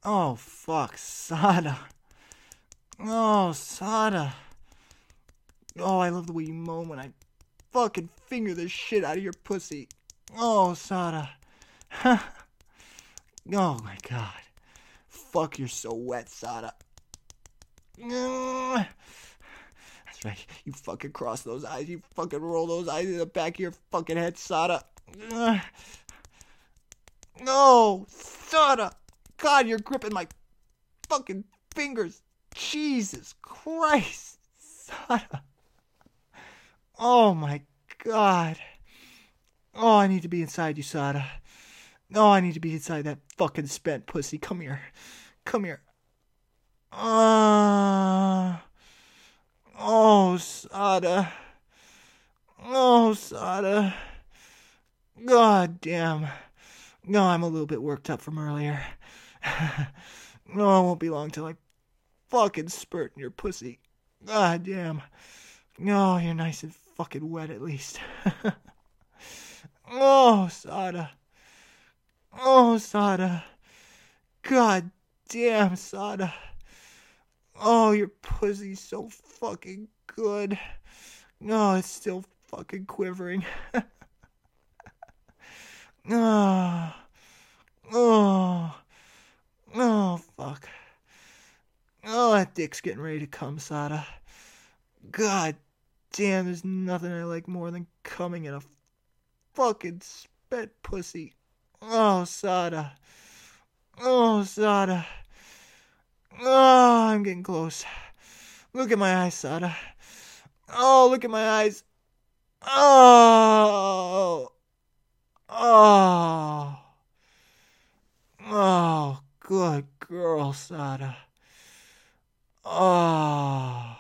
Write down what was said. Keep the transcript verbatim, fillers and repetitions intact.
Oh, fuck. Sada. Oh, Sada. Oh, I love the way you moan when I fucking finger the shit out of your pussy. Oh, Sada. Oh, my God. Fuck, you're so wet, Sada. That's right. You fucking cross those eyes. You fucking roll those eyes in the back of your fucking head, Sada. No, Sada. God, you're gripping my fucking fingers. Jesus Christ, Sada. Oh my God. Oh, I need to be inside you, Sada. Oh, I need to be inside that fucking spent pussy. Come here. Come here. Uh, oh, Sada. Oh, Sada. God damn. No, I'm a little bit worked up from earlier. No, it won't be long till I fucking spurt in your pussy. God damn. No, you're nice and fucking wet at least. Oh, Sada. Oh, Sada. God damn, Sada. Oh, your pussy's so fucking good. No, it's still fucking quivering. Oh, oh, oh, fuck. Oh, that dick's getting ready to come, Sada. God damn, there's nothing I like more than coming in a fucking spent pussy. Oh, Sada. Oh, Sada. Oh, I'm getting close. Look at my eyes, Sada. Oh, look at my eyes. Oh. Oh. Oh, good girl, Sada. Oh.